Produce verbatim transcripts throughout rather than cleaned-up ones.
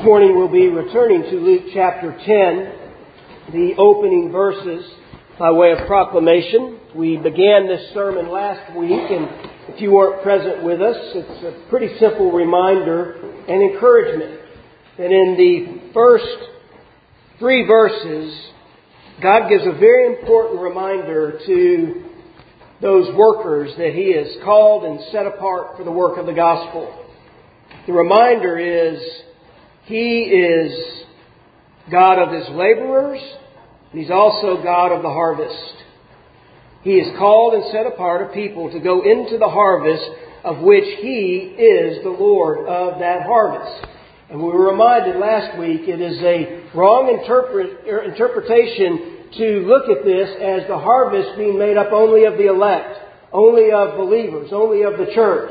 morning we'll be returning to Luke chapter ten, the opening verses by way of proclamation. We began this sermon last week, and if you weren't present with us, it's a pretty simple reminder and encouragement that in the first three verses, God gives a very important reminder to those workers that He has called and set apart for the work of the gospel. The reminder is He is God of His laborers, and He's also God of the harvest. He has called and set apart a people to go into the harvest of which He is the Lord of that harvest. And we were reminded last week it is a wrong interpret, er, interpretation to look at this as the harvest being made up only of the elect, only of believers, only of the church.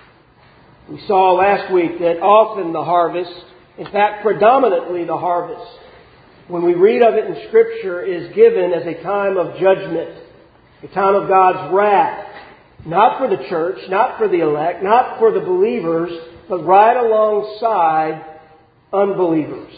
We saw last week that often the harvest, in fact predominantly the harvest, when we read of it in Scripture, is given as a time of judgment, a time of God's wrath. Not for the church, not for the elect, not for the believers, but right alongside unbelievers.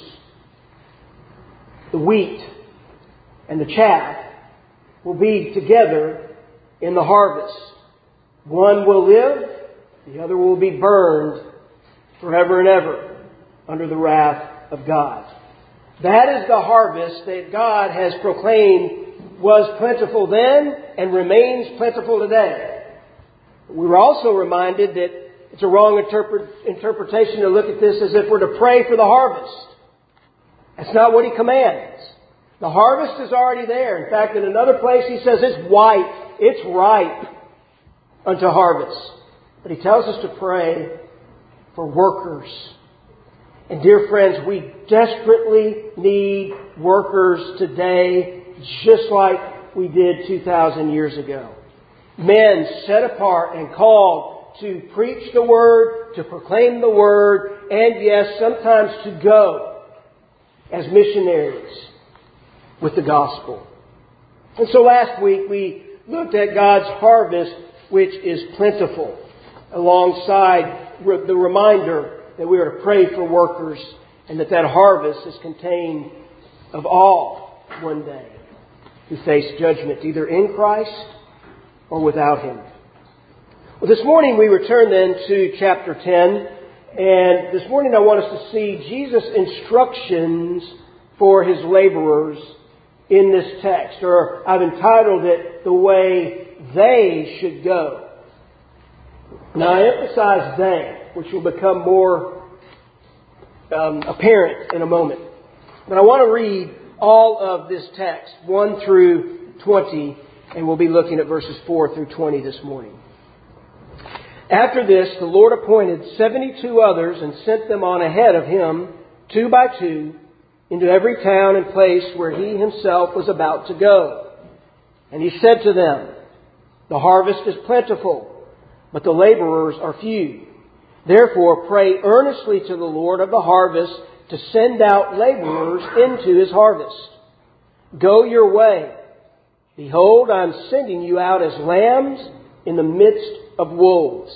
The wheat and the chaff will be together in the harvest. One will live, the other will be burned forever and ever under the wrath of God. That is the harvest that God has proclaimed was plentiful then and remains plentiful today. We were also reminded that it's a wrong interpret, interpretation to look at this as if we're to pray for the harvest. That's not what He commands. The harvest is already there. In fact, in another place He says it's white, it's ripe unto harvest. But He tells us to pray for workers. And dear friends, we desperately need workers today, just like we did two thousand years ago. Men set apart and called to preach the Word, to proclaim the Word, and yes, sometimes to go as missionaries with the gospel. And so last week we looked at God's harvest, which is plentiful, alongside the reminder that we are to pray for workers and that that harvest is contained of all one day who face judgment, either in Christ or without Him. Well, this morning we return then to chapter ten, and this morning I want us to see Jesus' instructions for His laborers in this text, or I've entitled it, The Way They Should Go. Now I emphasize they, which will become more um, apparent in a moment. But I want to read all of this text, one through twenty, and we'll be looking at verses four through twenty this morning. After this, the Lord appointed seventy-two others and sent them on ahead of Him, two by two, into every town and place where He Himself was about to go. And He said to them, The harvest is plentiful, but the laborers are few. Therefore, pray earnestly to the Lord of the harvest to send out laborers into His harvest. Go your way. Behold, I am sending you out as lambs in the midst of wolves.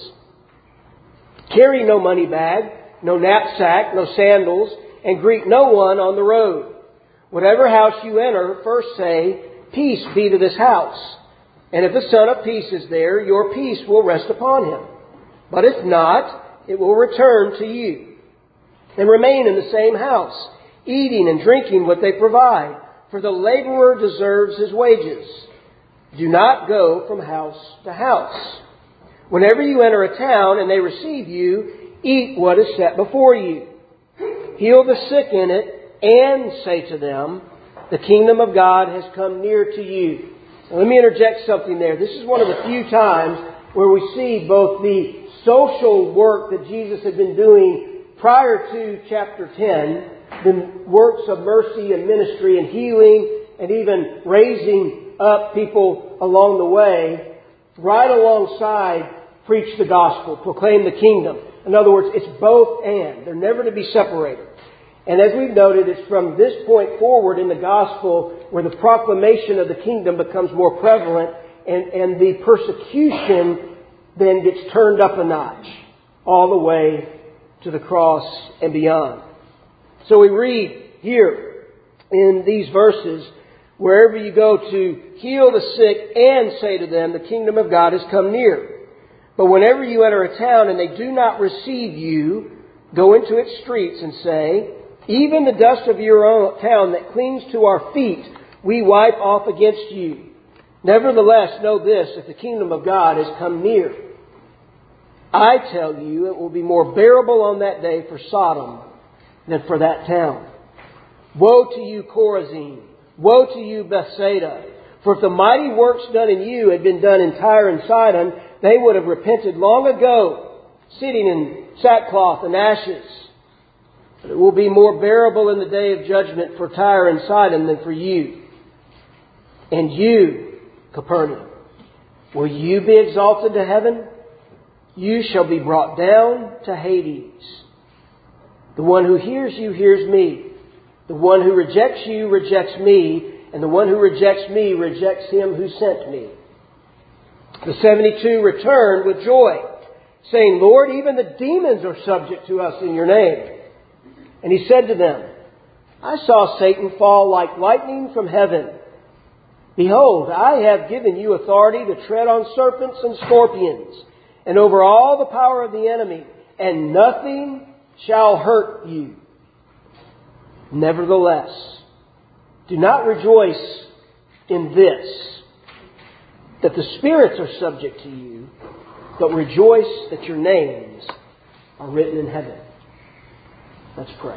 Carry no money bag, no knapsack, no sandals, and greet no one on the road. Whatever house you enter, first say, Peace be to this house. And if the Son of Peace is there, your peace will rest upon him. But if not, it will return to you. And remain in the same house, eating and drinking what they provide, for the laborer deserves his wages. Do not go from house to house. Whenever you enter a town and they receive you, eat what is set before you. Heal the sick in it, and say to them, The kingdom of God has come near to you. Now, let me interject something there. This is one of the few times where we see both the social work that Jesus had been doing prior to chapter ten, the works of mercy and ministry and healing and even raising up people along the way, right alongside preach the gospel, proclaim the kingdom. In other words, it's both and. They're never to be separated. And as we've noted, it's from this point forward in the gospel where the proclamation of the kingdom becomes more prevalent and, and the persecution then gets turned up a notch all the way to the cross and beyond. So we read here in these verses, wherever you go to heal the sick and say to them, the kingdom of God has come near. But whenever you enter a town and they do not receive you, go into its streets and say, even the dust of your own town that clings to our feet, we wipe off against you. Nevertheless, know this, that the kingdom of God has come near. I tell you, it will be more bearable on that day for Sodom than for that town. Woe to you, Chorazin! Woe to you, Bethsaida! For if the mighty works done in you had been done in Tyre and Sidon, they would have repented long ago, sitting in sackcloth and ashes. But it will be more bearable in the day of judgment for Tyre and Sidon than for you. And you, Capernaum, will you be exalted to heaven? You shall be brought down to Hades. The one who hears you hears me. The one who rejects you rejects me. And the one who rejects me rejects him who sent me. The seventy-two returned with joy, saying, Lord, even the demons are subject to us in your name. And he said to them, I saw Satan fall like lightning from heaven. Behold, I have given you authority to tread on serpents and scorpions, and over all the power of the enemy, and nothing shall hurt you. Nevertheless, do not rejoice in this, that the spirits are subject to you, but rejoice that your names are written in heaven. Let's pray.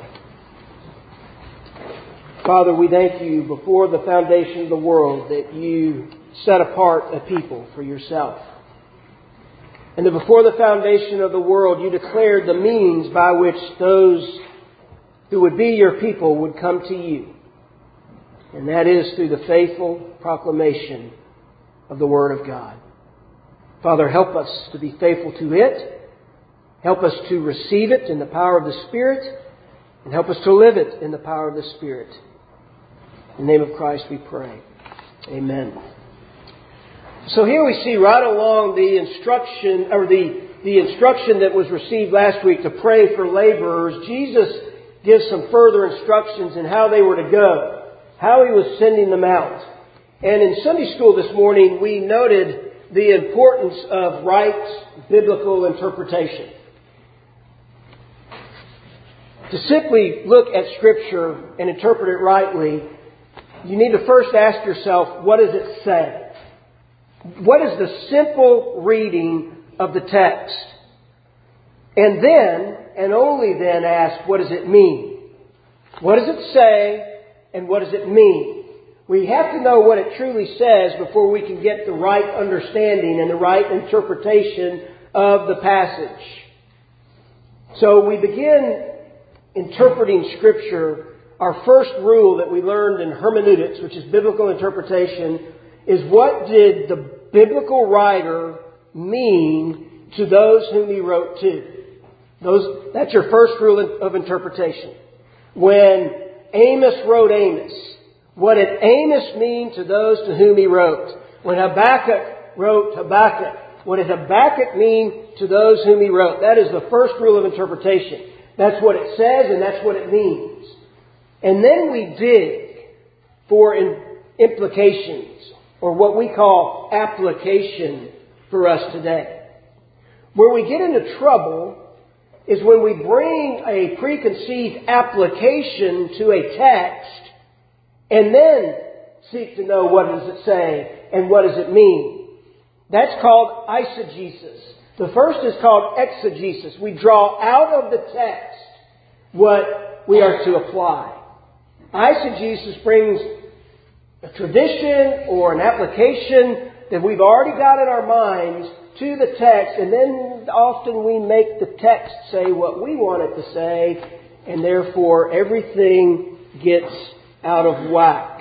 Father, we thank you before the foundation of the world that you set apart a people for yourself. And that before the foundation of the world you declared the means by which those who would be your people would come to you. And that is through the faithful proclamation of the Word of God. Father, help us to be faithful to it. Help us to receive it in the power of the Spirit. And help us to live it in the power of the Spirit. In the name of Christ we pray. Amen. So here we see right along the instruction, or the, the instruction that was received last week to pray for laborers. Jesus gives some further instructions in how they were to go, how He was sending them out. And in Sunday school this morning, we noted the importance of right biblical interpretation. To simply look at Scripture and interpret it rightly, you need to first ask yourself, what does it say? What is the simple reading of the text? And then, and only then, ask, what does it mean? What does it say, and what does it mean? We have to know what it truly says before we can get the right understanding and the right interpretation of the passage. So we begin interpreting Scripture. Our first rule that we learned in hermeneutics, which is biblical interpretation, is what did the biblical writer mean to those whom he wrote to? Those, that's your first rule of interpretation. When Amos wrote Amos, what did Amos mean to those to whom he wrote? When Habakkuk wrote Habakkuk, what did Habakkuk mean to those whom he wrote? That is the first rule of interpretation. That's what it says and that's what it means. And then we dig for in, implications, or what we call application for us today. Where we get into trouble is when we bring a preconceived application to a text and then seek to know what does it say and what does it mean. That's called eisegesis. The first is called exegesis. We draw out of the text what we are to apply. Eisegesis brings a tradition or an application that we've already got in our minds to the text, and then often we make the text say what we want it to say, and therefore everything gets out of whack.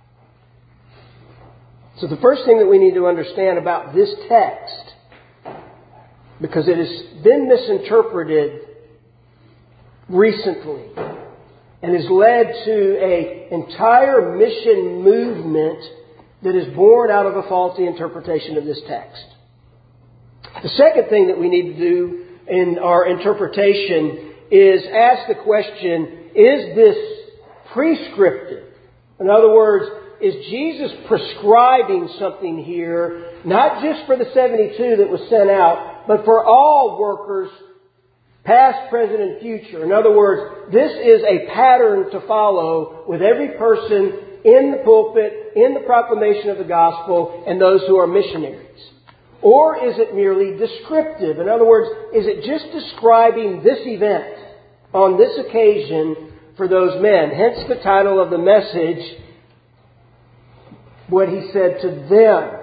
So the first thing that we need to understand about this text, because it has been misinterpreted recently and has led to an entire mission movement that is born out of a faulty interpretation of this text. The second thing that we need to do in our interpretation is ask the question, is this prescriptive? In other words, is Jesus prescribing something here, not just for the seventy-two that was sent out, but for all workers, past, present, and future? In other words, this is a pattern to follow with every person in the pulpit, in the proclamation of the gospel, and those who are missionaries. Or is it merely descriptive? In other words, is it just describing this event on this occasion for those men? Hence the title of the message, what He said to them,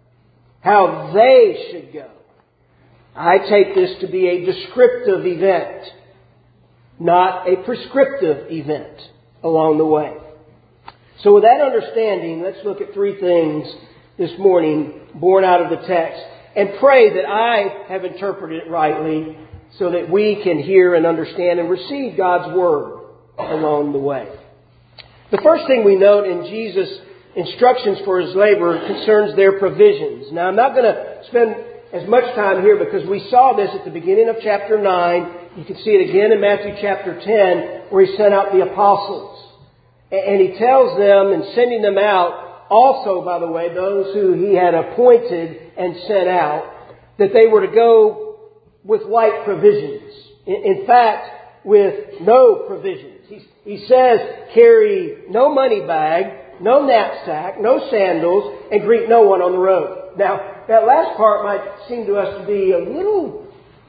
how they should go. I take this to be a descriptive event, not a prescriptive event along the way. So with that understanding, let's look at three things this morning born out of the text, and pray that I have interpreted it rightly so that we can hear and understand and receive God's Word along the way. The first thing we note in Jesus' instructions for His labor concerns their provisions. Now, I'm not going to spend as much time here because we saw this at the beginning of chapter nine. You can see it again in Matthew chapter ten, where He sent out the apostles. And He tells them, and sending them out, also, by the way, those who He had appointed and sent out, that they were to go with light provisions. In fact, with no provisions. He, he says, carry no money bag, no knapsack, no sandals, and greet no one on the road. Now, that last part might seem to us to be a little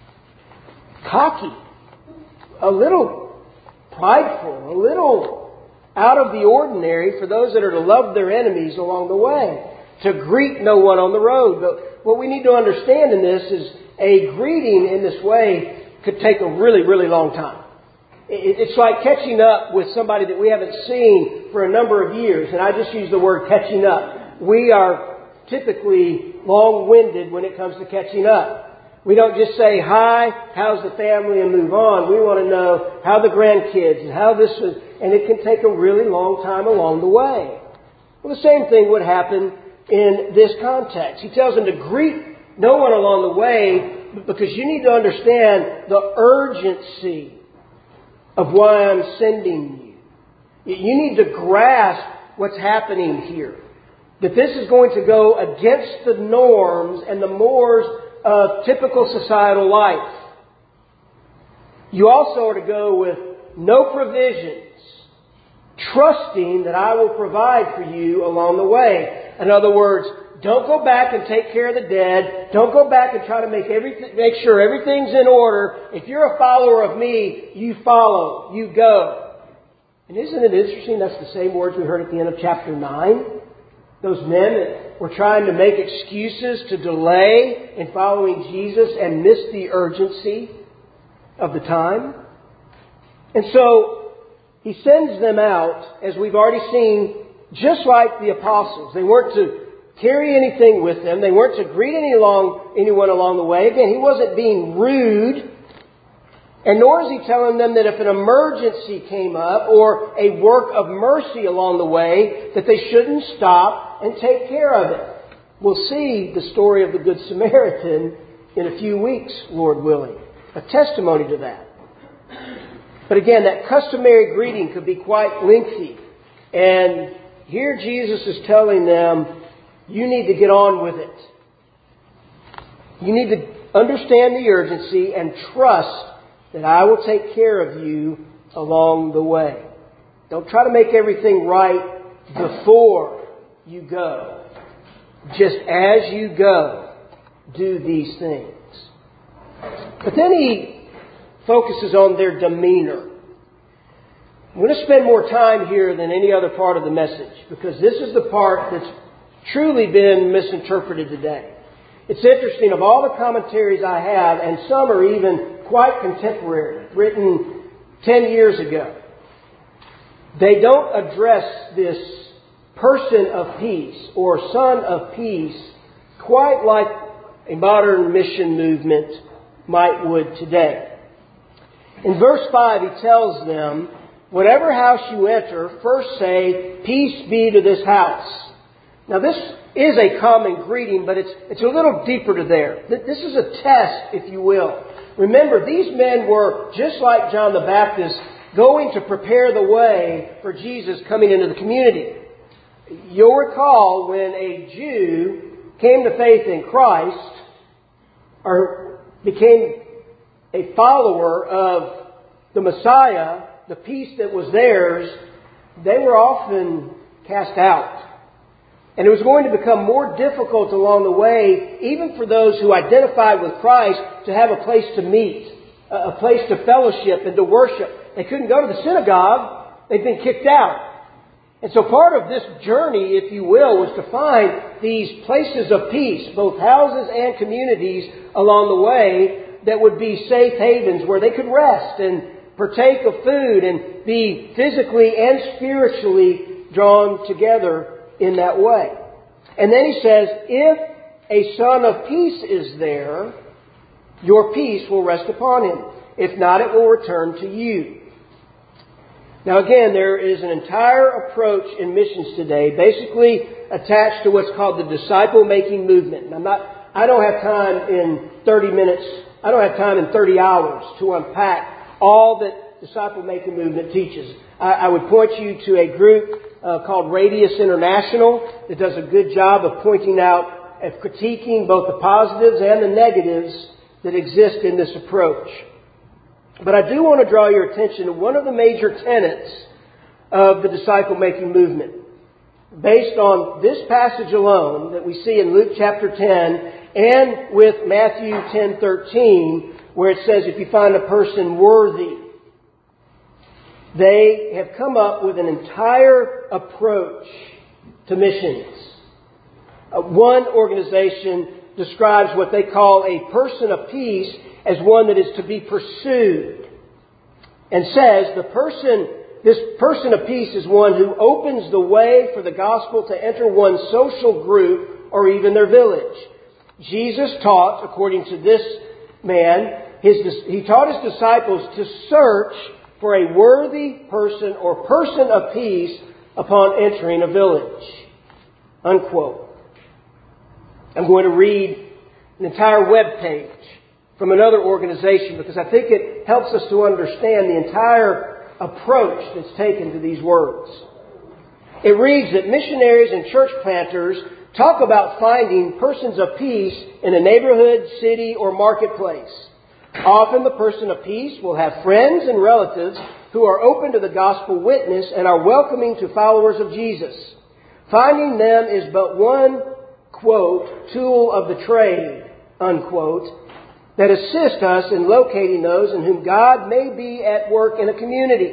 cocky, a little prideful, a little out of the ordinary for those that are to love their enemies along the way, to greet no one on the road. But what we need to understand in this is a greeting in this way could take a really, really long time. It's like catching up with somebody that we haven't seen for a number of years. And I just use the word catching up. We are typically long-winded when it comes to catching up. We don't just say, hi, how's the family, and move on. We want to know how the grandkids and how this is, and it can take a really long time along the way. Well, the same thing would happen in this context. He tells them to greet no one along the way because you need to understand the urgency of why I'm sending you. You need to grasp what's happening here. That this is going to go against the norms and the mores of typical societal life. You also are to go with no provisions, trusting that I will provide for you along the way. In other words, don't go back and take care of the dead. Don't go back and try to make everything, make sure everything's in order. If you're a follower of me, you follow, you go. And isn't it interesting? That's the same words we heard at the end of chapter nine. Those men that were trying to make excuses to delay in following Jesus and miss the urgency of the time. And so He sends them out, as we've already seen, just like the apostles. They weren't to carry anything with them. They weren't to greet any along, anyone along the way. Again, He wasn't being rude. And nor is He telling them that if an emergency came up or a work of mercy along the way, that they shouldn't stop and take care of it. We'll see the story of the Good Samaritan in a few weeks, Lord willing. A testimony to that. But again, that customary greeting could be quite lengthy. And here Jesus is telling them, you need to get on with it. You need to understand the urgency and trust that I will take care of you along the way. Don't try to make everything right before you go. Just as you go, do these things. But then He focuses on their demeanor. I'm going to spend more time here than any other part of the message because this is the part that's truly been misinterpreted today. It's interesting, of all the commentaries I have, and some are even quite contemporary, written ten years ago, they don't address this person of peace or son of peace quite like a modern mission movement might would today. In verse five, He tells them, whatever house you enter, first say, peace be to this house. Now this is a common greeting, but it's it's a little deeper to there. This is a test, if you will. Remember, these men were, just like John the Baptist, going to prepare the way for Jesus coming into the community. You'll recall when a Jew came to faith in Christ, or became a follower of the Messiah, the peace that was theirs, they were often cast out. And it was going to become more difficult along the way, even for those who identified with Christ, to have a place to meet, a place to fellowship and to worship. They couldn't go to the synagogue. They'd been kicked out. And so part of this journey, if you will, was to find these places of peace, both houses and communities along the way, that would be safe havens where they could rest and partake of food and be physically and spiritually drawn together in that way. And then he says, if a son of peace is there, your peace will rest upon him. If not, it will return to you. Now again, there is an entire approach in missions today, basically attached to what's called the disciple-making movement. And I'm not, I don't have time in thirty minutes, I don't have time in thirty hours to unpack all that disciple-making movement teaches. I, I would point you to a group uh, called Radius International that does a good job of pointing out, of critiquing both the positives and the negatives that exist in this approach. But I do want to draw your attention to one of the major tenets of the disciple-making movement. Based on this passage alone that we see in Luke chapter ten and with Matthew ten thirteen, where it says, if you find a person worthy, they have come up with an entire approach to missions. Uh, one organization describes what they call a person of peace as one that is to be pursued, and says the person, this person of peace is one who opens the way for the gospel to enter one's social group or even their village. Jesus taught, according to this man, his, he taught his disciples to search for a worthy person or person of peace upon entering a village. Unquote. I'm going to read an entire web page from another organization because I think it helps us to understand the entire approach that's taken to these words. It reads that missionaries and church planters talk about finding persons of peace in a neighborhood, city, or marketplace. Often the person of peace will have friends and relatives who are open to the gospel witness and are welcoming to followers of Jesus. Finding them is but one, quote, tool of the trade, unquote, that assist us in locating those in whom God may be at work in a community.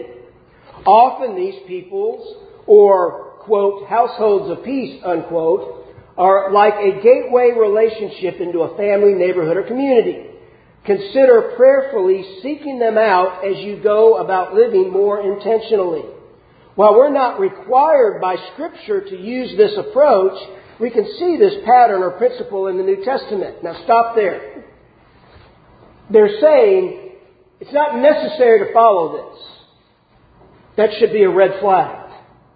Often these peoples, or, quote, households of peace, unquote, are like a gateway relationship into a family, neighborhood, or community. Consider prayerfully seeking them out as you go about living more intentionally. While we're not required by Scripture to use this approach, we can see this pattern or principle in the New Testament. Now stop there. They're saying it's not necessary to follow this. That should be a red flag.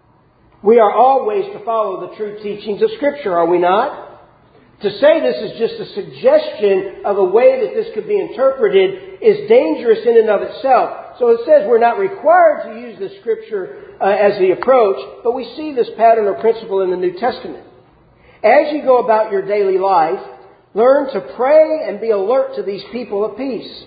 We are always to follow the true teachings of Scripture, are we not? To say this is just a suggestion of a way that this could be interpreted is dangerous in and of itself. So it says we're not required to use the Scripture uh, as the approach, but we see this pattern or principle in the New Testament. As you go about your daily life, learn to pray and be alert to these people of peace.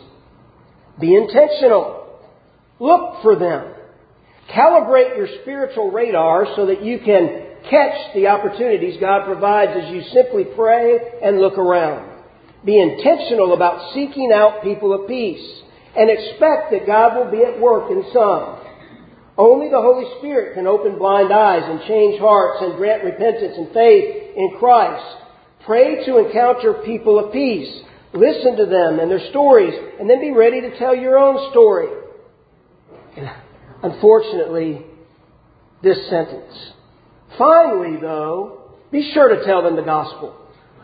Be intentional. Look for them. Calibrate your spiritual radar so that you can catch the opportunities God provides as you simply pray and look around. Be intentional about seeking out people of peace and expect that God will be at work in some. Only the Holy Spirit can open blind eyes and change hearts and grant repentance and faith in Christ. Pray to encounter people of peace. Listen to them and their stories, and then be ready to tell your own story. And unfortunately, this sentence. Finally, though, be sure to tell them the gospel.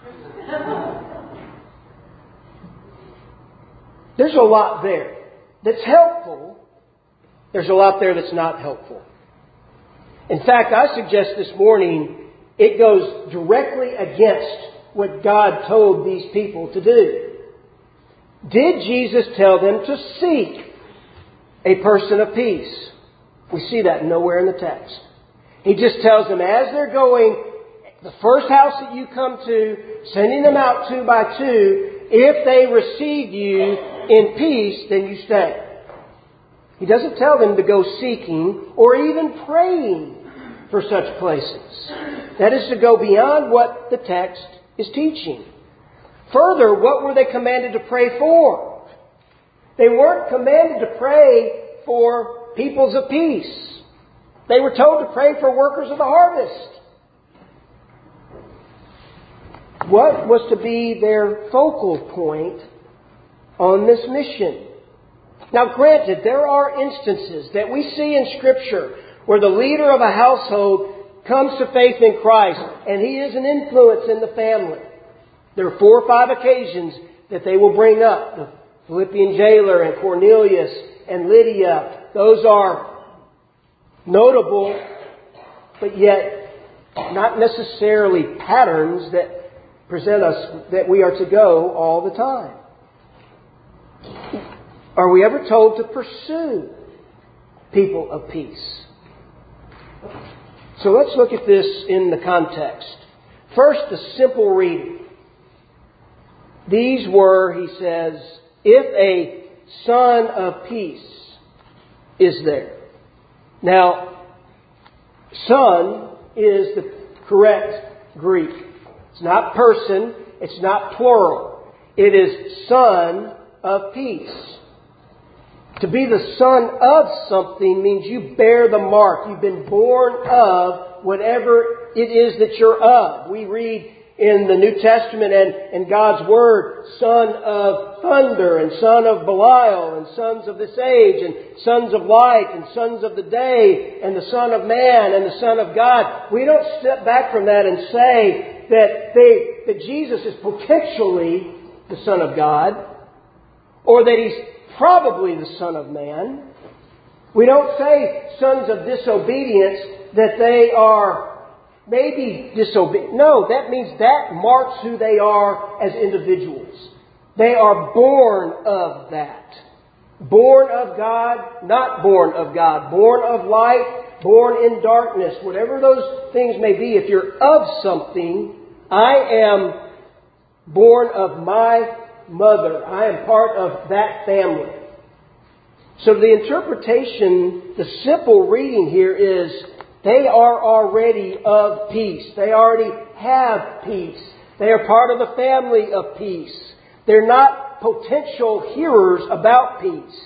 There's a lot there that's helpful. There's a lot there that's not helpful. In fact, I suggest this morning it goes directly against what God told these people to do. Did Jesus tell them to seek a person of peace? We see that nowhere in the text. He just tells them as they're going, the first house that you come to, sending them out two by two, if they receive you in peace, then you stay. He doesn't tell them to go seeking or even praying for such places. That is to go beyond what the text is teaching. Further, what were they commanded to pray for? They weren't commanded to pray for peoples of peace. They were told to pray for workers of the harvest. What was to be their focal point on this mission? Now, granted, there are instances that we see in Scripture where the leader of a household comes to faith in Christ and he is an influence in the family. There are four or five occasions that they will bring up. The Philippian jailer and Cornelius and Lydia. Those are notable, but yet not necessarily patterns that present us that we are to go all the time. Are we ever told to pursue people of peace? So let's look at this in the context. First, the simple reading. These were, he says, if a son of peace is there. Now, son is the correct Greek. It's not person. It's not plural. It is son of peace. To be the son of something means you bear the mark. You've been born of whatever it is that you're of. We read in the New Testament and, and God's Word, son of thunder and son of Belial and sons of this age and sons of light and sons of the day and the son of man and the son of God. We don't step back from that and say that they, that Jesus is potentially the Son of God or that He's probably the Son of Man. We don't say sons of disobedience that they are maybe disobedient. No, that means that marks who they are as individuals. They are born of that. Born of God, not born of God. Born of light, born in darkness. Whatever those things may be, if you're of something, I am born of my mother. I am part of that family. So the interpretation, the simple reading here is they are already of peace. They already have peace. They are part of the family of peace. They're not potential hearers about peace.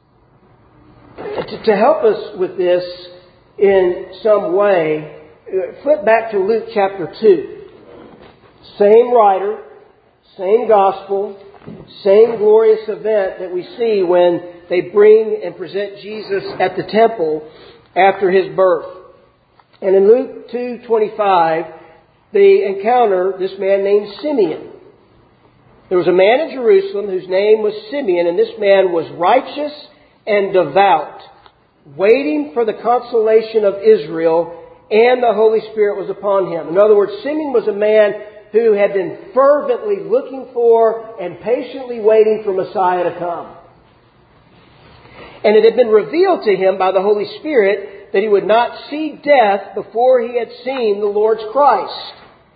To, to help us with this in some way, flip back to Luke chapter two. Same writer, same gospel, same glorious event that we see when they bring and present Jesus at the temple after His birth. And in Luke two twenty-five, they encounter this man named Simeon. There was a man in Jerusalem whose name was Simeon, and this man was righteous and devout, waiting for the consolation of Israel, and the Holy Spirit was upon him. In other words, Simeon was a man who had been fervently looking for and patiently waiting for Messiah to come. And it had been revealed to him by the Holy Spirit that he would not see death before he had seen the Lord's Christ.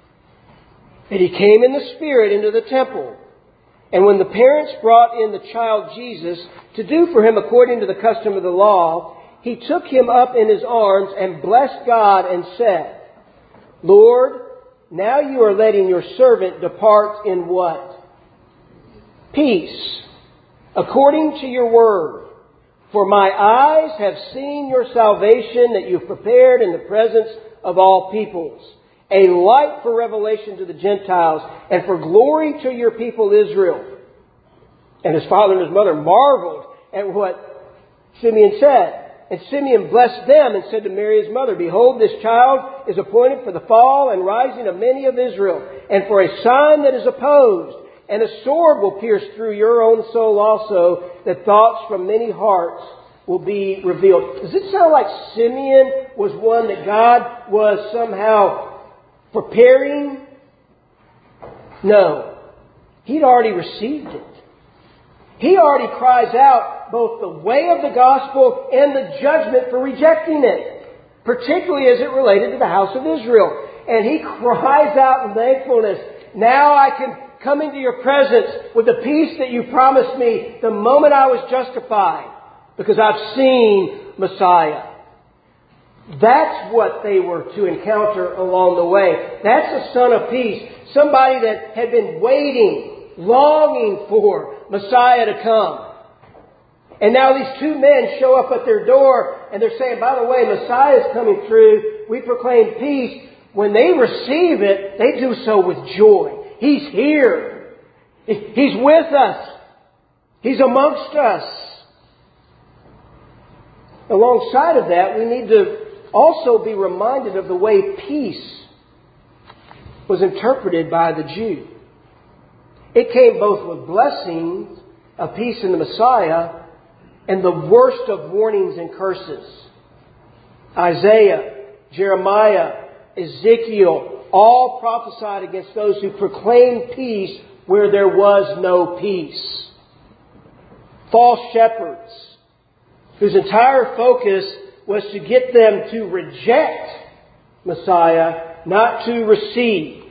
And he came in the Spirit into the temple. And when the parents brought in the child Jesus to do for him according to the custom of the law, he took him up in his arms and blessed God and said, Lord, now you are letting your servant depart in what? Peace, according to your word. For my eyes have seen your salvation that you've prepared in the presence of all peoples, a light for revelation to the Gentiles and for glory to your people Israel. And his father and his mother marveled at what Simeon said. And Simeon blessed them and said to Mary his mother, Behold, this child is appointed for the fall and rising of many of Israel, and for a sign that is opposed. And a sword will pierce through your own soul also, that thoughts from many hearts will be revealed. Does it sound like Simeon was one that God was somehow preparing? No. He'd already received it. He already cries out both the way of the gospel and the judgment for rejecting it, particularly as it related to the house of Israel. And he cries out in thankfulness, now I can come into your presence with the peace that you promised me the moment I was justified, because I've seen Messiah. That's what they were to encounter along the way. That's a Son of Peace. Somebody that had been waiting, longing for Messiah to come. And now these two men show up at their door and they're saying, by the way, Messiah is coming through. We proclaim peace. When they receive it, they do so with joy. He's here. He's with us. He's amongst us. Alongside of that, we need to also be reminded of the way peace was interpreted by the Jew. It came both with blessings of peace in the Messiah and the worst of warnings and curses. Isaiah, Jeremiah, Ezekiel all prophesied against those who proclaimed peace where there was no peace. False shepherds, whose entire focus was to get them to reject Messiah, not to receive.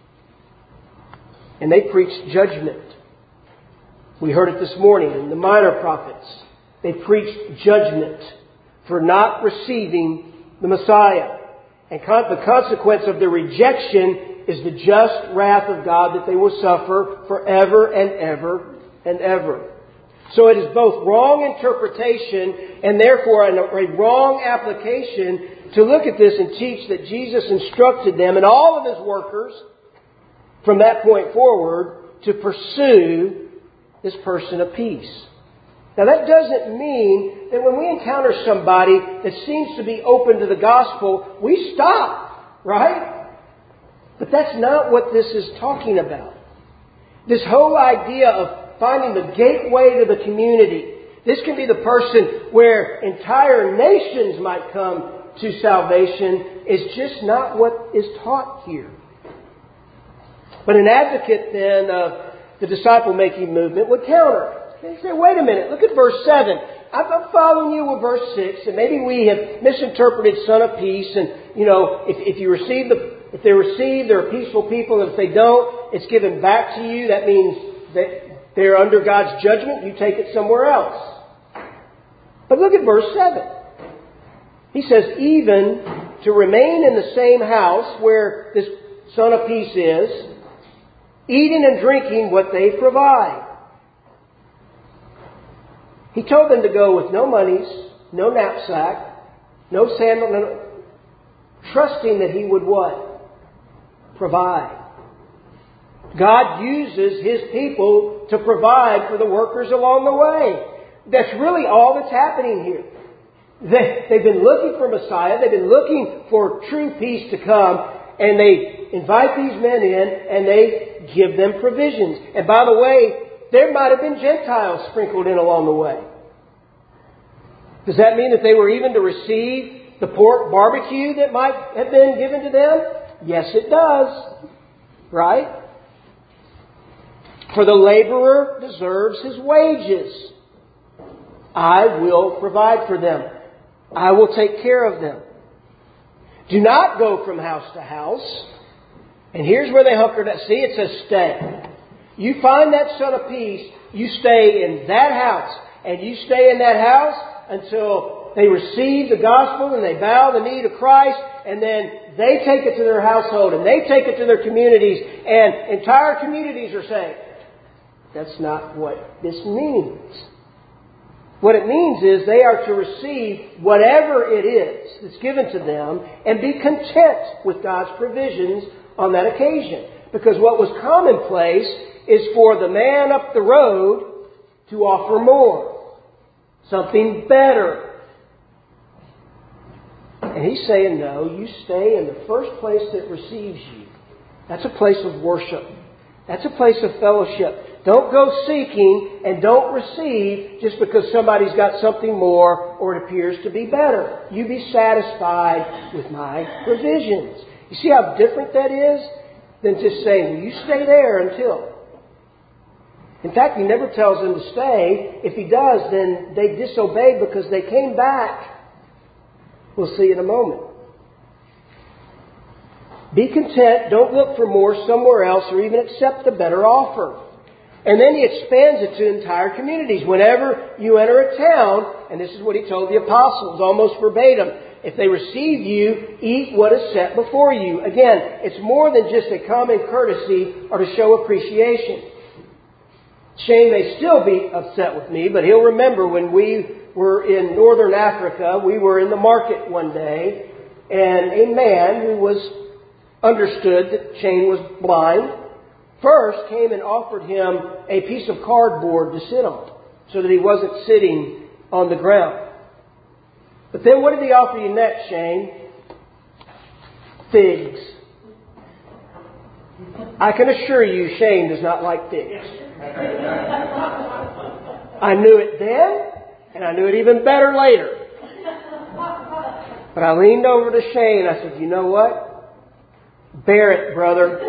And they preached judgment. We heard it this morning in the minor prophets. They preached judgment for not receiving the Messiah. And con- the consequence of the rejection is the just wrath of God that they will suffer forever and ever and ever. So it is both wrong interpretation and therefore a wrong application to look at this and teach that Jesus instructed them and all of His workers from that point forward to pursue this person of peace. Now that doesn't mean that when we encounter somebody that seems to be open to the gospel, we stop, right? But that's not what this is talking about. This whole idea of finding the gateway to the community. This can be the person where entire nations might come to salvation, is just not what is taught here. But an advocate then of the disciple-making movement would counter. They say, wait a minute, look at verse seven. I'm following you with verse six, and maybe we have misinterpreted Son of Peace, and, you know, if, if you receive the, if they receive, they're peaceful people, and if they don't, it's given back to you. That means that they're under God's judgment. You take it somewhere else. But look at verse seven. He says, even to remain in the same house where this Son of Peace is, eating and drinking what they provide. He told them to go with no monies, no knapsack, no sandal, no, trusting that He would what? Provide. God uses His people to provide for the workers along the way. That's really all that's happening here. They, they've been looking for Messiah. They've been looking for true peace to come. And they invite these men in and they give them provisions. And by the way, there might have been Gentiles sprinkled in along the way. Does that mean that they were even to receive the pork barbecue that might have been given to them? Yes, it does. Right? For the laborer deserves his wages. I will provide for them. I will take care of them. Do not go from house to house. And here's where they hunkered at. See, it says stay. You find that Son of Peace, you stay in that house. And you stay in that house until they receive the gospel and they bow the knee to Christ. And then they take it to their household and they take it to their communities. And entire communities are saved. That's not what this means. What it means is they are to receive whatever it is that's given to them and be content with God's provisions on that occasion. Because what was commonplace is for the man up the road to offer more. Something better. And He's saying, no, you stay in the first place that receives you. That's a place of worship. That's a place of fellowship. Don't go seeking and don't receive just because somebody's got something more or it appears to be better. You be satisfied with my provisions. You see how different that is than just saying, well, you stay there until. In fact, He never tells them to stay. If He does, then they disobeyed because they came back. We'll see in a moment. Be content. Don't look for more somewhere else or even accept a better offer. And then He expands it to entire communities. Whenever you enter a town, and this is what He told the apostles, almost verbatim, if they receive you, eat what is set before you. Again, it's more than just a common courtesy or to show appreciation. Shane may still be upset with me, but he'll remember when we were in northern Africa, we were in the market one day, and a man who was understood that Shane was blind, first came and offered him a piece of cardboard to sit on so that he wasn't sitting on the ground. But then what did he offer you next, Shane? Figs. I can assure you Shane does not like figs. I knew it then, and I knew it even better later. But I leaned over to Shane and I said, you know what? Bear it, brother.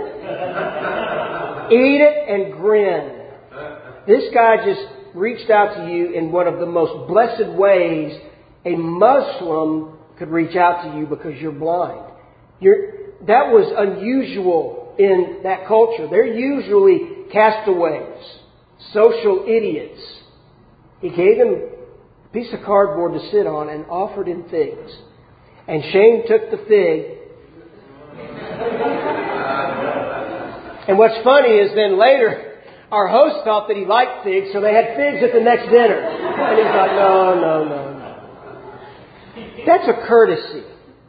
Eat it and grin. This guy just reached out to you in one of the most blessed ways a Muslim could reach out to you because you're blind. You're, that was unusual in that culture. They're usually castaways, social idiots. He gave him a piece of cardboard to sit on and offered him figs. And Shane took the fig. And what's funny is then later, our host thought that he liked figs, so they had figs at the next dinner. And he's like, no, no, no, no. That's a courtesy.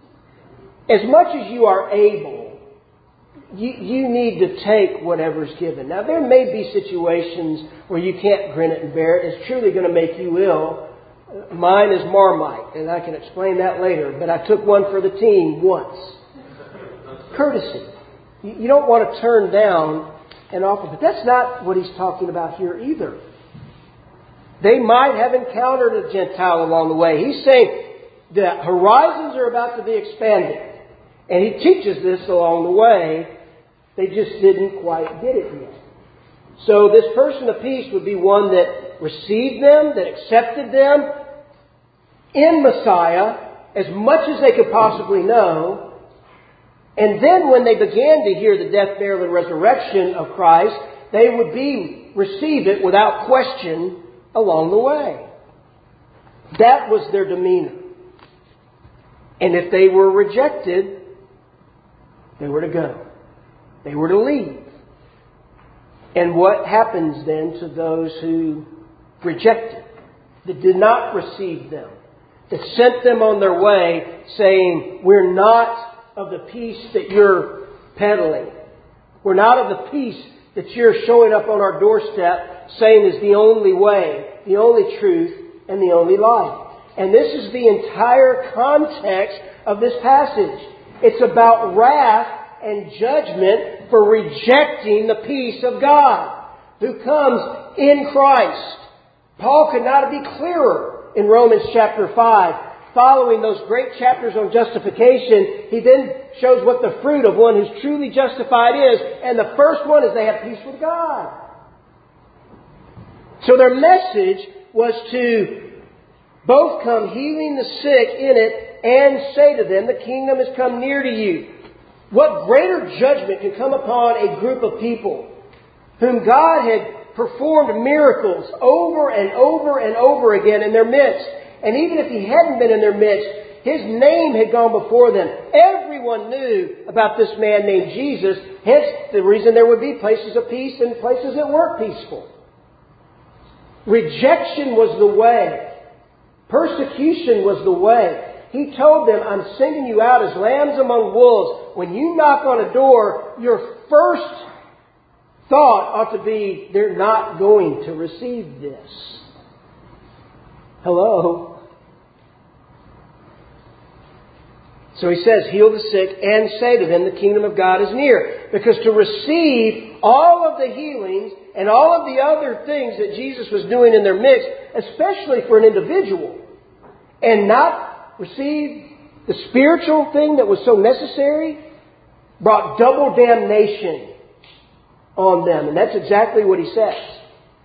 As much as you are able, you, you need to take whatever's given. Now, there may be situations where you can't grin it and bear it. It's truly going to make you ill. Mine is Marmite, and I can explain that later. But I took one for the team once. Courtesy. You don't want to turn down an offer. But that's not what he's talking about here either. They might have encountered a Gentile along the way. He's saying the horizons are about to be expanded. And he teaches this along the way. They just didn't quite get it yet. So this person of peace would be one that received them, that accepted them in Messiah as much as they could possibly know. And then when they began to hear the death, burial, and resurrection of Christ, they would be receive it without question along the way. That was their demeanor. And if they were rejected, they were to go. They were to leave. And what happens then to those who rejected, that did not receive them, that sent them on their way saying, we're not of the peace that you're peddling. We're not of the peace that you're showing up on our doorstep saying is the only way, the only truth, and the only life. And this is the entire context of this passage. It's about wrath and judgment for rejecting the peace of God who comes in Christ. Paul could not be clearer in Romans chapter five. Following those great chapters on justification, he then shows what the fruit of one who's truly justified is. And the first one is they have peace with God. So their message was to both come healing the sick in it and say to them, the kingdom has come near to you. What greater judgment can come upon a group of people whom God had performed miracles over and over and over again in their midst? And even if He hadn't been in their midst, His name had gone before them. Everyone knew about this man named Jesus. Hence the reason there would be places of peace and places that weren't peaceful. Rejection was the way. Persecution was the way. He told them, I'm sending you out as lambs among wolves. When you knock on a door, your first thought ought to be, they're not going to receive this. Hello? So he says, heal the sick and say to them, the kingdom of God is near. Because to receive all of the healings and all of the other things that Jesus was doing in their midst, especially for an individual, and not receive the spiritual thing that was so necessary, brought double damnation on them. And that's exactly what he says.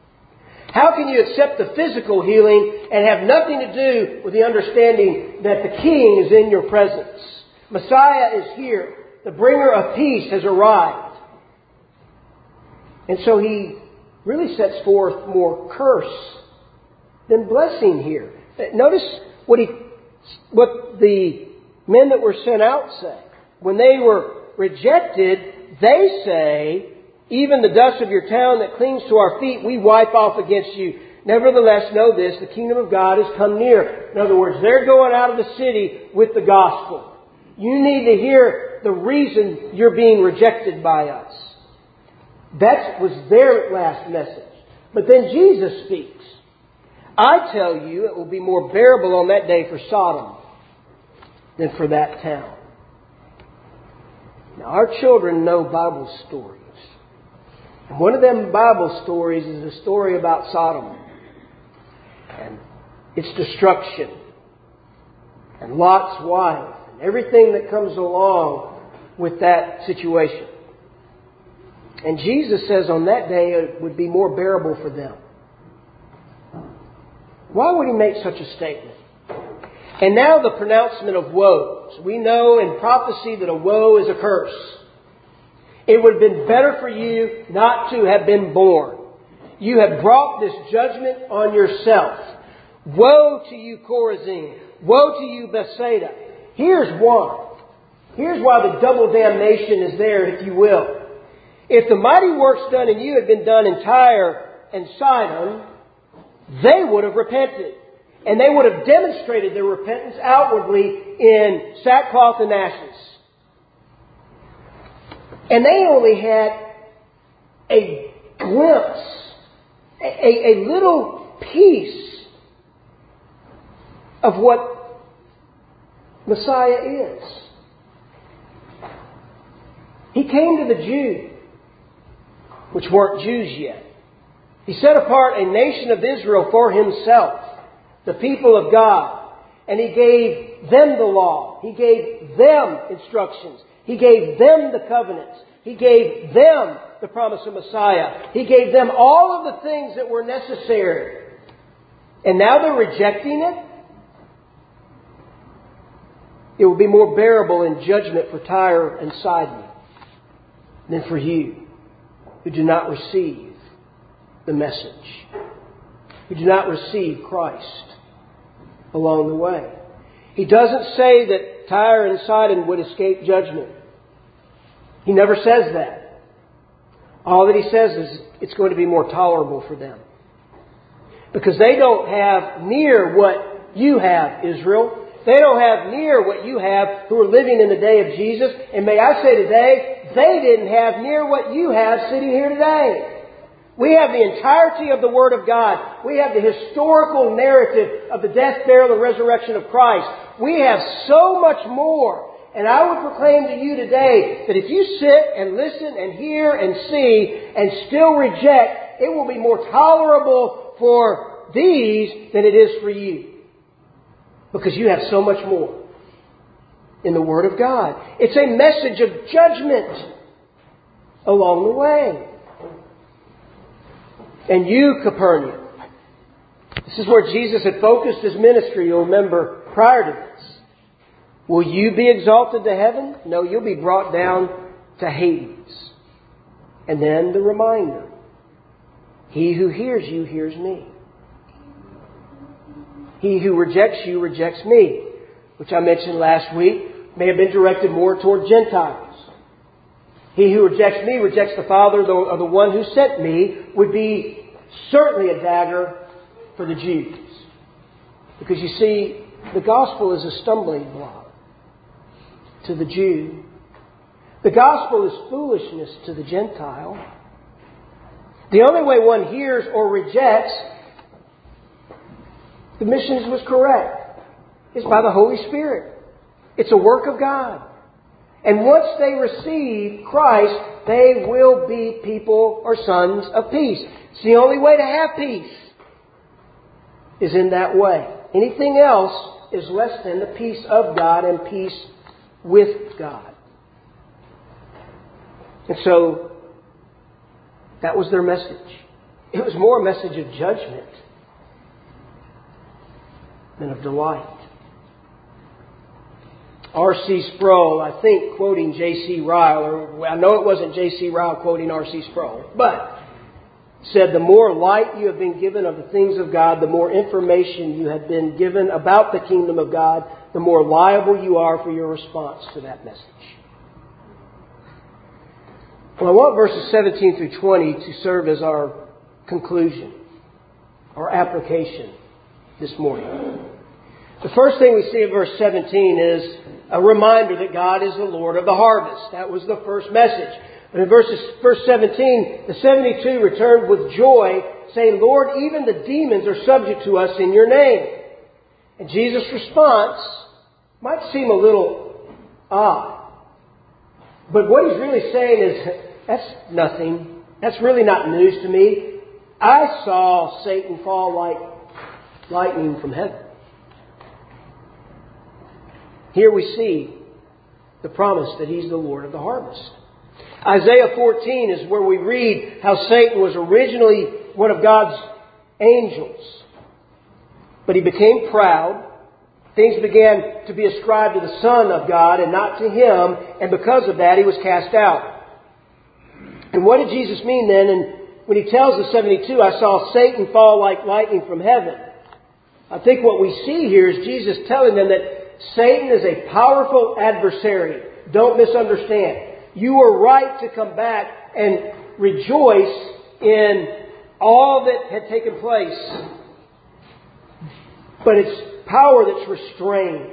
How can you accept the physical healing and have nothing to do with the understanding that the King is in your presence? Messiah is here. The bringer of peace has arrived. And so he really sets forth more curse than blessing here. Notice what he, what the men that were sent out say. When they were rejected, they say, even the dust of your town that clings to our feet, we wipe off against you. Nevertheless, know this, the kingdom of God has come near. In other words, they're going out of the city with the gospel. You need to hear the reason you're being rejected by us. That was their last message. But then Jesus speaks. I tell you, it will be more bearable on that day for Sodom than for that town. Now, our children know Bible stories. And one of them Bible stories is a story about Sodom and its destruction and Lot's wife and everything that comes along with that situation. And Jesus says on that day it would be more bearable for them. Why would he make such a statement? And now the pronouncement of woes. We know in prophecy that a woe is a curse. It would have been better for you not to have been born. You have brought this judgment on yourself. Woe to you, Chorazin. Woe to you, Bethsaida. Here's one. Here's why the double damnation is there, if you will. If the mighty works done in you had been done in Tyre and Sidon, they would have repented. And they would have demonstrated their repentance outwardly in sackcloth and ashes. And they only had a glimpse, a, a little piece of what Messiah is. He came to the Jews, which weren't Jews yet. He set apart a nation of Israel for himself, the people of God. And he gave them the law. He gave them instructions. He gave them the covenants. He gave them the promise of Messiah. He gave them all of the things that were necessary. And now they're rejecting it? It will be more bearable in judgment for Tyre and Sidon than for you who do not receive the message, who do not receive Christ along the way. He doesn't say that Tyre and Sidon would escape judgment. He never says that. All that he says is it's going to be more tolerable for them. Because they don't have near what you have, Israel. They don't have near what you have who are living in the day of Jesus. And may I say today, they didn't have near what you have sitting here today. We have the entirety of the Word of God. We have the historical narrative of the death, burial, and resurrection of Christ. We have so much more. And I would proclaim to you today that if you sit and listen and hear and see and still reject, it will be more tolerable for these than it is for you. Because you have so much more in the Word of God. It's a message of judgment along the way. And you, Capernaum, this is where Jesus had focused His ministry, you'll remember, prior to this. Will you be exalted to heaven? No, you'll be brought down to Hades. And then the reminder. He who hears you hears me. He who rejects you rejects me. Which I mentioned last week may have been directed more toward Gentiles. He who rejects me rejects the Father or the one who sent me would be certainly a dagger for the Jews. Because you see, the gospel is a stumbling block to the Jew. The gospel is foolishness to the Gentile. The only way one hears or rejects the missions was correct is by the Holy Spirit. It's a work of God. And once they receive Christ, they will be people or sons of peace. It's the only way to have peace is in that way. Anything else is less than the peace of God and peace with God. And so, that was their message. It was more a message of judgment than of delight. R C Sproul, I think, quoting J C Ryle, or I know it wasn't J C Ryle quoting R C Sproul, but said, the more light you have been given of the things of God, the more information you have been given about the kingdom of God, the more liable you are for your response to that message. Well, I want verses seventeen through twenty to serve as our conclusion, our application this morning. The first thing we see in verse seventeen is a reminder that God is the Lord of the harvest. That was the first message. But in verses, verse seventeen, the seventy-two returned with joy, saying, Lord, even the demons are subject to us in your name. And Jesus' response might seem a little odd. But what He's really saying is, that's nothing. That's really not news to me. I saw Satan fall like lightning from heaven. Here we see the promise that He's the Lord of the harvest. Isaiah fourteen is where we read how Satan was originally one of God's angels. But he became proud. Things began to be ascribed to the Son of God and not to Him. And because of that, he was cast out. And what did Jesus mean then? And when He tells the seventy-two, I saw Satan fall like lightning from heaven. I think what we see here is Jesus telling them that Satan is a powerful adversary. Don't misunderstand. You are right to come back and rejoice in all that had taken place. But it's power that's restrained.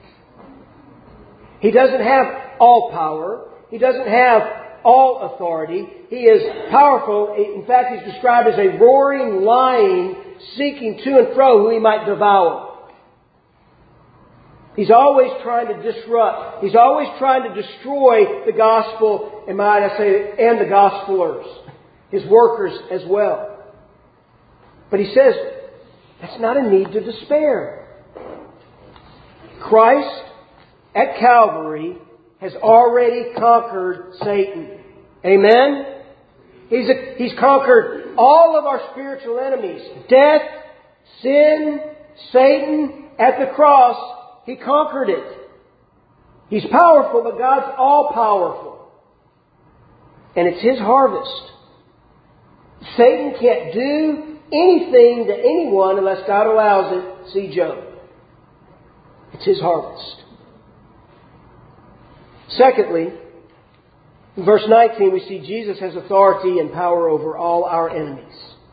He doesn't have all power. He doesn't have all authority. He is powerful. In fact, He's described as a roaring lion seeking to and fro who He might devour. He's always trying to disrupt. He's always trying to destroy the gospel, and might I say, and the gospelers, His workers as well. But He says, that's not a need to despair. Christ at Calvary has already conquered Satan. Amen? He's, a, he's conquered all of our spiritual enemies. Death, sin, Satan at the cross. He conquered it. He's powerful, but God's all-powerful. And it's His harvest. Satan can't do anything to anyone unless God allows it. See Job. It's His harvest. Secondly, in verse nineteen, we see Jesus has authority and power over all our enemies.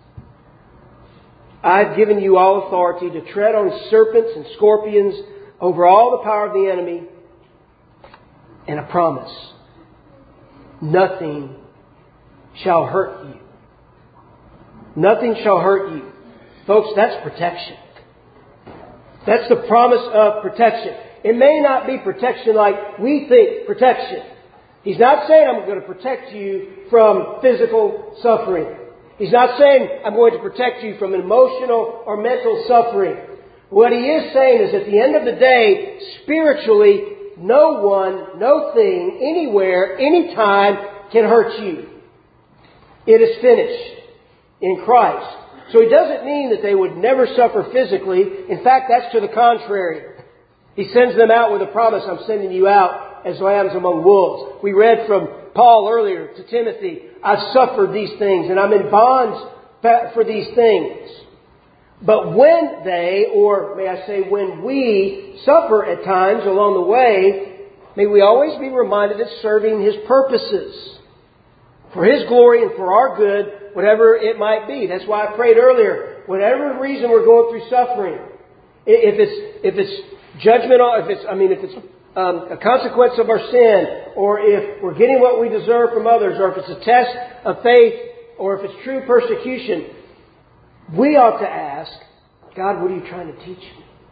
I've given you all authority to tread on serpents and scorpions, over all the power of the enemy, and a promise. Nothing shall hurt you. Nothing shall hurt you. Folks, that's protection. That's the promise of protection. It may not be protection like we think protection. He's not saying I'm going to protect you from physical suffering. He's not saying I'm going to protect you from emotional or mental suffering. What He is saying is, at the end of the day, spiritually, no one, no thing, anywhere, anytime can hurt you. It is finished in Christ. So He doesn't mean that they would never suffer physically. In fact, that's to the contrary. He sends them out with a promise, I'm sending you out as lambs among wolves. We read from Paul earlier to Timothy, I've suffered these things and I'm in bonds for these things. But when they, or may I say when we, suffer at times along the way, may we always be reminded that serving His purposes, for His glory and for our good, whatever it might be. That's why I prayed earlier, whatever reason we're going through suffering, if it's if it's judgment, if it's I mean if it's um, a consequence of our sin, or if we're getting what we deserve from others, or if it's a test of faith, or if it's true persecution, we ought to ask, God, what are you trying to teach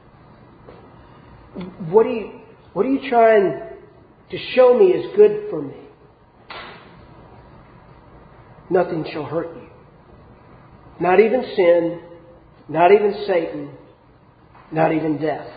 me? What are you, what are you trying to show me is good for me? Nothing shall hurt you. Not even sin, not even Satan, not even death.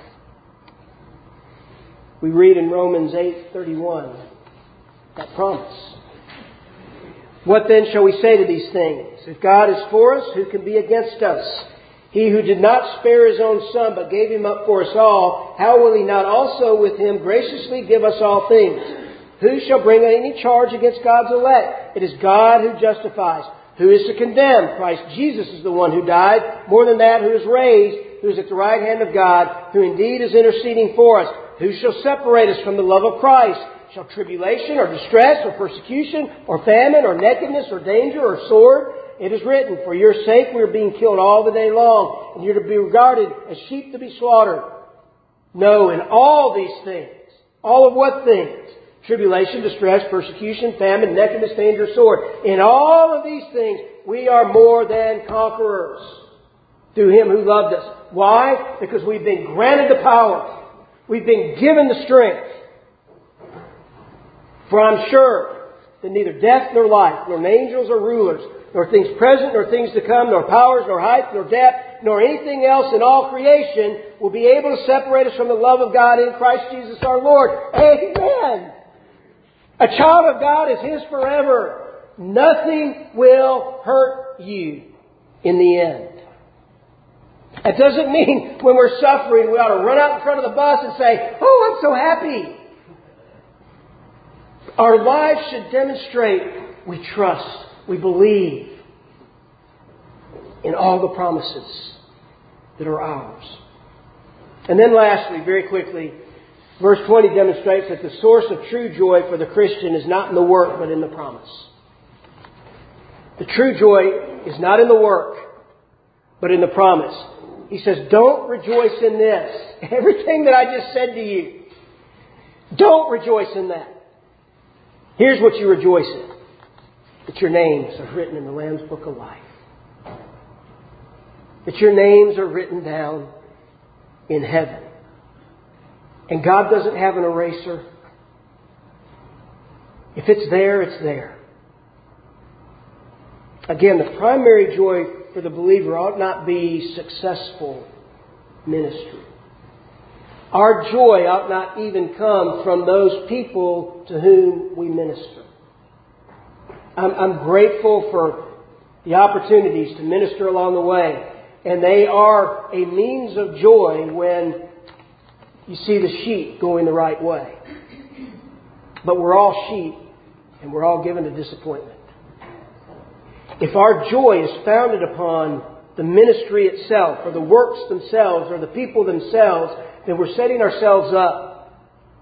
We read in Romans eight thirty-one that promise. What then shall we say to these things? If God is for us, who can be against us? He who did not spare His own Son, but gave Him up for us all, how will He not also with Him graciously give us all things? Who shall bring any charge against God's elect? It is God who justifies. Who is to condemn? Christ Jesus is the one who died. More than that, who is raised, who is at the right hand of God, who indeed is interceding for us. Who shall separate us from the love of Christ? Shall tribulation or distress or persecution or famine or nakedness or danger or sword? It is written, for your sake we are being killed all the day long, and you are to be regarded as sheep to be slaughtered. No, in all these things, all of what things? Tribulation, distress, persecution, famine, nakedness, danger, sword. In all of these things we are more than conquerors through Him who loved us. Why? Because we've been granted the power. We've been given the strength. For I'm sure that neither death nor life, nor angels or rulers, nor things present, nor things to come, nor powers, nor height, nor depth, nor anything else in all creation will be able to separate us from the love of God in Christ Jesus our Lord. Amen! A child of God is His forever. Nothing will hurt you in the end. That doesn't mean when we're suffering we ought to run out in front of the bus and say, oh, I'm so happy. Our lives should demonstrate we trust, we believe in all the promises that are ours. And then lastly, very quickly, verse twenty demonstrates that the source of true joy for the Christian is not in the work, but in the promise. The true joy is not in the work, but in the promise. He says, don't rejoice in this. Everything that I just said to you, don't rejoice in that. Here's what you rejoice in. That your names are written in the Lamb's Book of Life. That your names are written down in heaven. And God doesn't have an eraser. If it's there, it's there. Again, the primary joy for the believer ought not be successful ministry. Our joy ought not even come from those people to whom we minister. I'm, I'm grateful for the opportunities to minister along the way. And they are a means of joy when you see the sheep going the right way. But we're all sheep and we're all given to disappointment. If our joy is founded upon the ministry itself or the works themselves or the people themselves, then we're setting ourselves up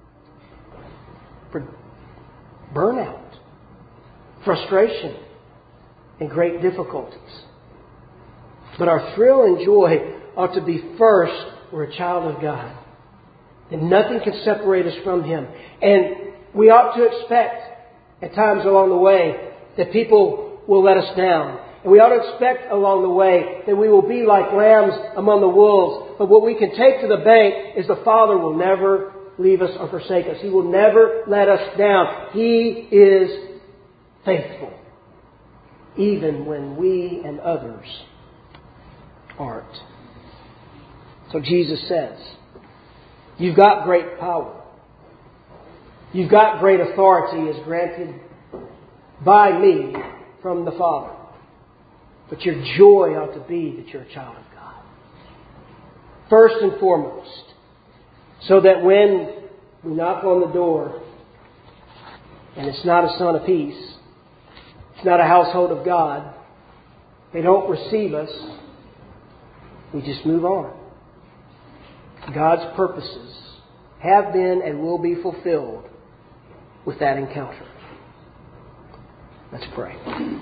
for burnout, frustration, and great difficulties. But our thrill and joy ought to be first, we're a child of God. And nothing can separate us from Him. And we ought to expect at times along the way that people will let us down. And we ought to expect along the way that we will be like lambs among the wolves. But what we can take to the bank is the Father will never leave us or forsake us. He will never let us down. He is faithful, even when we and others aren't. So Jesus says, you've got great power. You've got great authority as granted by me from the Father. But your joy ought to be that you're a child of God. First and foremost, so that when we knock on the door and it's not a son of peace, it's not a household of God, they don't receive us, we just move on. God's purposes have been and will be fulfilled with that encounter. Let's pray.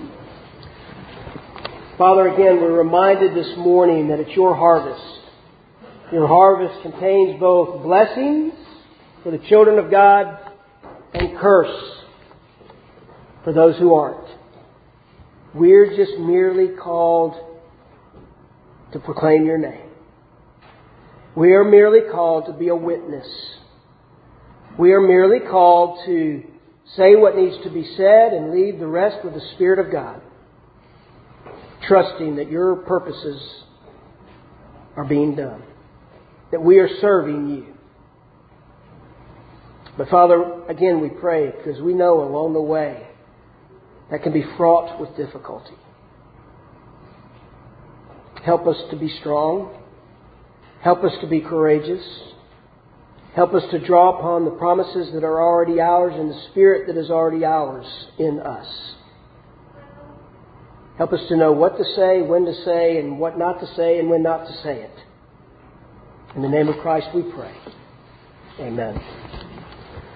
Father, again, we're reminded this morning that it's your harvest. Your harvest contains both blessings for the children of God and curse for those who aren't. We're just merely called to proclaim your name. We are merely called to be a witness. We are merely called to say what needs to be said and leave the rest with the Spirit of God, trusting that your purposes are being done, that we are serving you. But Father, again we pray because we know along the way that can be fraught with difficulty. Help us to be strong. Help us to be courageous. Help us to draw upon the promises that are already ours and the Spirit that is already ours in us. Help us to know what to say, when to say, and what not to say, and when not to say it. In the name of Christ we pray. Amen.